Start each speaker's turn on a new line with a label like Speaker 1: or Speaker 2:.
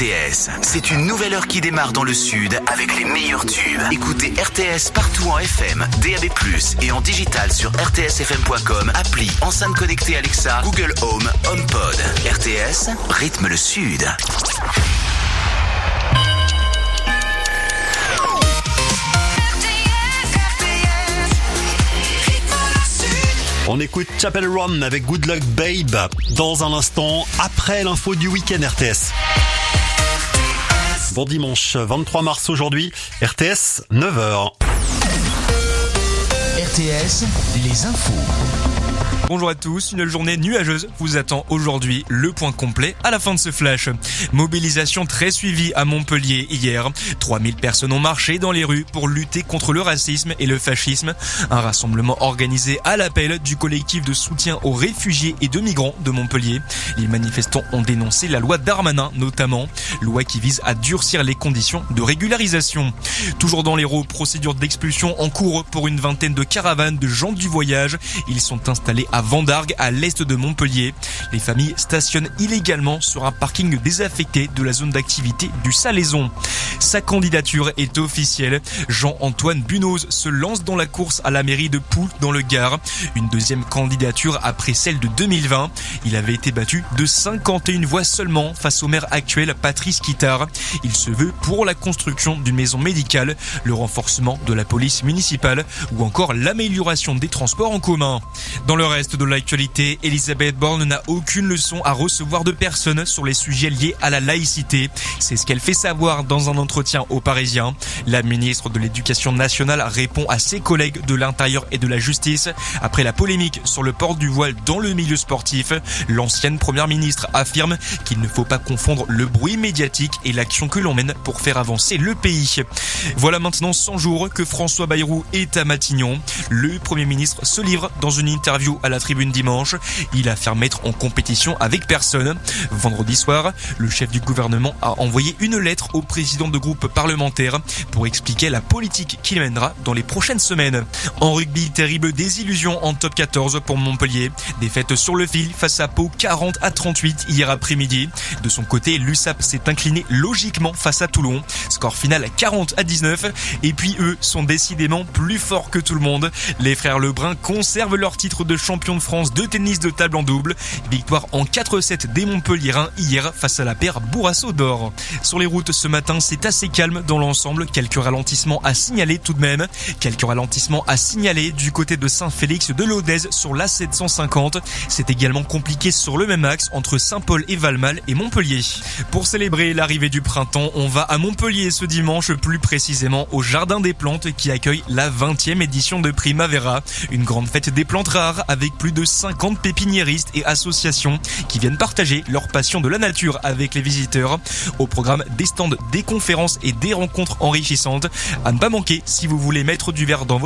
Speaker 1: RTS. C'est une nouvelle heure qui démarre dans le sud avec les meilleurs tubes. Écoutez RTS partout en FM, DAB+, et en digital sur rtsfm.com, appli, enceinte connectée Alexa, Google Home, HomePod. RTS, rythme le sud.
Speaker 2: On écoute Chapel Run avec Good Luck Babe dans un instant après l'info du week-end RTS. Bon dimanche 23 mars aujourd'hui, RTS 9h.
Speaker 3: RTS, les infos.
Speaker 4: Bonjour à tous, une journée nuageuse vous attend aujourd'hui. Le point complet à la fin de ce flash. Mobilisation très suivie à Montpellier hier. 3000 personnes ont marché dans les rues pour lutter contre le racisme et le fascisme. Un rassemblement organisé à l'appel du collectif de soutien aux réfugiés et de migrants de Montpellier. Les manifestants ont dénoncé la loi Darmanin notamment. Loi qui vise à durcir les conditions de régularisation. Toujours dans l'Hérault, procédure d'expulsion en cours pour une vingtaine de caravanes de gens du voyage. Ils sont installés à Vendargues, à l'est de Montpellier. Les familles stationnent illégalement sur un parking désaffecté de la zone d'activité du Salaison. Sa candidature est officielle. Jean-Antoine Bunoz se lance dans la course à la mairie de Poux dans le Gard. Une deuxième candidature après celle de 2020. Il avait été battu de 51 voix seulement face au maire actuel Patrice Quittard. Il se veut pour la construction d'une maison médicale, le renforcement de la police municipale ou encore l'amélioration des transports en commun. Dans le reste de l'actualité, Elisabeth Borne n'a aucune leçon à recevoir de personne sur les sujets liés à la laïcité. C'est ce qu'elle fait savoir dans un entretien aux Parisiens. La ministre de l'Éducation nationale répond à ses collègues de l'Intérieur et de la Justice. Après la polémique sur le port du voile dans le milieu sportif, l'ancienne première ministre affirme qu'il ne faut pas confondre le bruit médiatique et l'action que l'on mène pour faire avancer le pays. Voilà maintenant 100 jours que François Bayrou est à Matignon. Le Premier ministre se livre dans une interview à la Tribune dimanche. Il affirme être en compétition avec personne. Vendredi soir, le chef du gouvernement a envoyé une lettre au président de groupe parlementaire pour expliquer la politique qu'il mènera dans les prochaines semaines. En rugby, terrible désillusion en top 14 pour Montpellier. Défaite sur le fil face à Pau 40-38 hier après-midi. De son côté, l'USAP s'est incliné logiquement face à Toulon. Score final 40-19. Et puis eux sont décidément plus forts que tout le monde. Les frères Lebrun conservent leur titre de champion de France de tennis de table en double. Victoire en 4-7 des Montpelliérains hier face à la paire Bourrasso d'Or. Sur les routes ce matin, c'est assez calme dans l'ensemble. Quelques ralentissements à signaler tout de même. Quelques ralentissements à signaler du côté de Saint-Félix de Lodez sur la 750. C'est également compliqué sur le même axe entre Saint-Paul et Valmal et Montpellier. Pour célébrer l'arrivée du printemps, on va à Montpellier ce dimanche, plus précisément au Jardin des Plantes qui accueille la 20e édition de Primavera. Une grande fête des plantes rares avec plus de 50 pépiniéristes et associations qui viennent partager leur passion de la nature avec les visiteurs. Au programme des stands, des conférences et des rencontres enrichissantes. À ne pas manquer si vous voulez mettre du vert dans votre